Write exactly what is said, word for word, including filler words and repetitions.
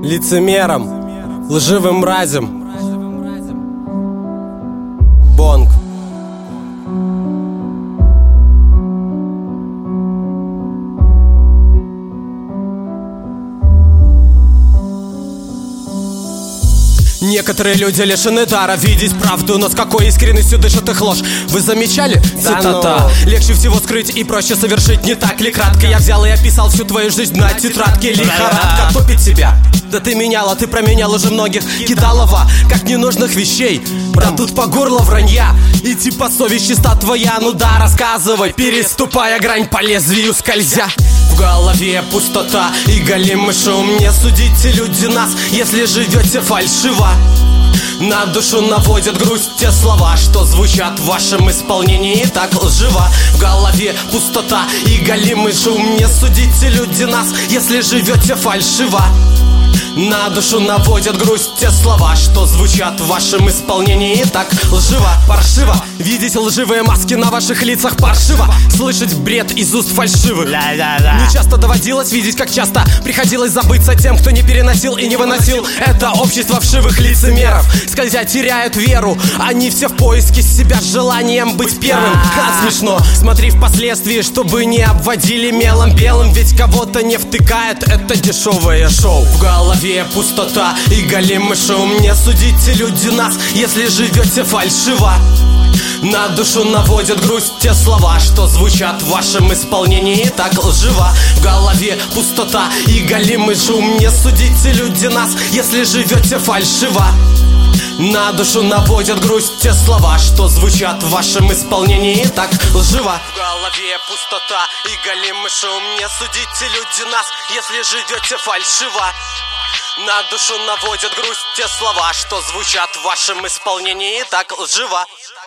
лицемером, лживым мразем. Бонг. Некоторые люди лишены дара видеть правду, но с какой искренностью дышит их ложь. Вы замечали? Да Цитата. ну. Легче всего скрыть и проще совершить, не так ли кратко? Я взял и описал всю твою жизнь на тетрадке. Лихорадка топит тебя. Да ты меняла, ты променял уже многих. Кидалова, как ненужных вещей. Да тут по горло вранья. И типа совесть чиста твоя. Ну да, рассказывай, переступая грань по лезвию скользя. В голове пустота и голимый шум. Не судите, люди, нас, если живете фальшиво. На душу наводят грусть те слова, что звучат в вашем исполнении так лживо. В голове пустота и голимый шум. Не судите, люди, нас, если живете фальшиво. На душу наводят грусть те слова, что звучат в вашем исполнении так лживо, паршиво. Видеть лживые маски на ваших лицах паршиво. Слышать бред из уст фальшивых. Не часто доводилось видеть, как часто приходилось забыться тем, кто не переносил и не выносил это общество вшивых лицемеров. Скользя теряют веру, они все в поиске себя с желанием быть первым. Как смешно, смотри впоследствии, чтобы не обводили мелом белым. Ведь кого-то не втыкает это дешевое шоу. В голове пустота и голимый шум. Не судите, люди, нас, если живете фальшиво. На душу наводят грусть те слова, что звучат в вашем исполнении так лживо. В голове пустота и голимый шум. Не судите, люди, нас, если живете фальшиво. На душу наводят грусть те слова, что звучат в вашем исполнении так лживо. В голове пустота и голимый шум. Не судите, люди, нас, если живете фальшиво. На душу наводят грусть те слова, что звучат в вашем исполнении так лживо.